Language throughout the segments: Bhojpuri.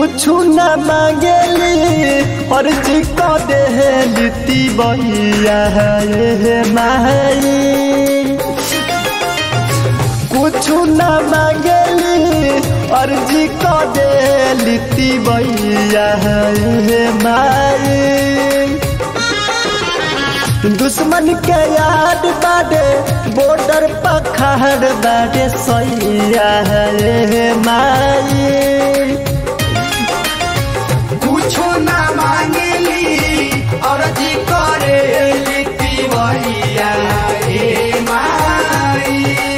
कुछ न मांगेली अर्जी को देती बहिया है माई। कुछ न मांगेली अर्जी को देती बहिया है माई। दुश्मन के याद बाडे बॉर्डर पखाड़ बाडे सैया है माई। कुछो ना मांगेली अर्जी करेली बहिया हे माई।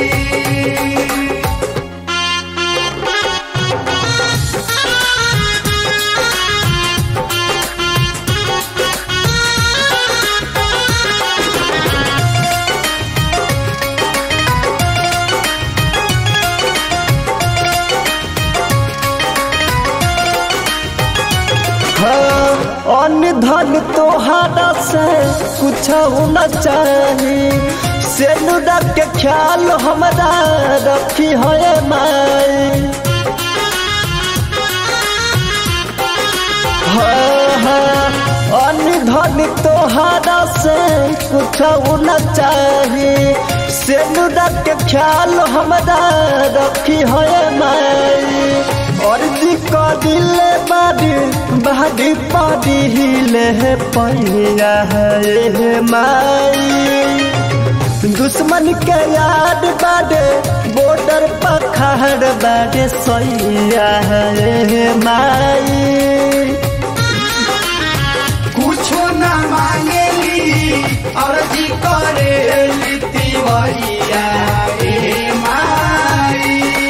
अन्न धन तोहारा से कुछ न चाही, सेनुरा के ख्याल हमरा रखी है माई। अन्न धन तोहारा से कुछ न चाही, सेनुरा के ख्याल हमरा रखी है माई। अर्जी को दिले बाड़ी पाड़ी हिले पहिया है माई। दुश्मन के याद बाडे बॉर्डर पखाड़ बाडे सैया है माई। कुछो ना मांगेली अर्जी करेली बहिया हे माई।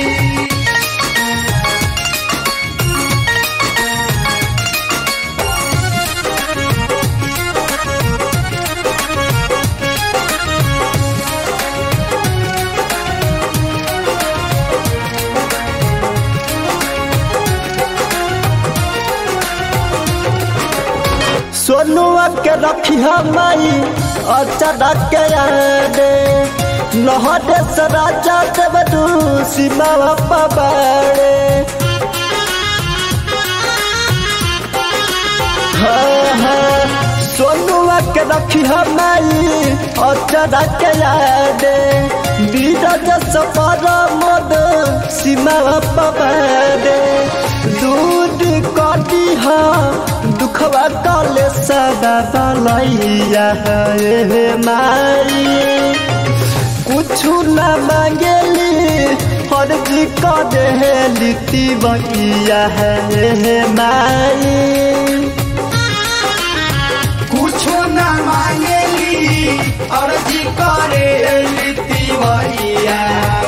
सोनुआ के रखी माई अचारा के यादे, लहरे से राजा देवदू सीमा पबाड़े। सोनुआ के रखी माई अचारा के यादे, बीरज सफर मोद सीमा पबाड़े। दूध कटी दुखवा काले सदा बलैया है माई। कुछ न मांगेली अर्जी को देती बहिया है माई। कुछो ना मांगेली अर्जी करेली बहिया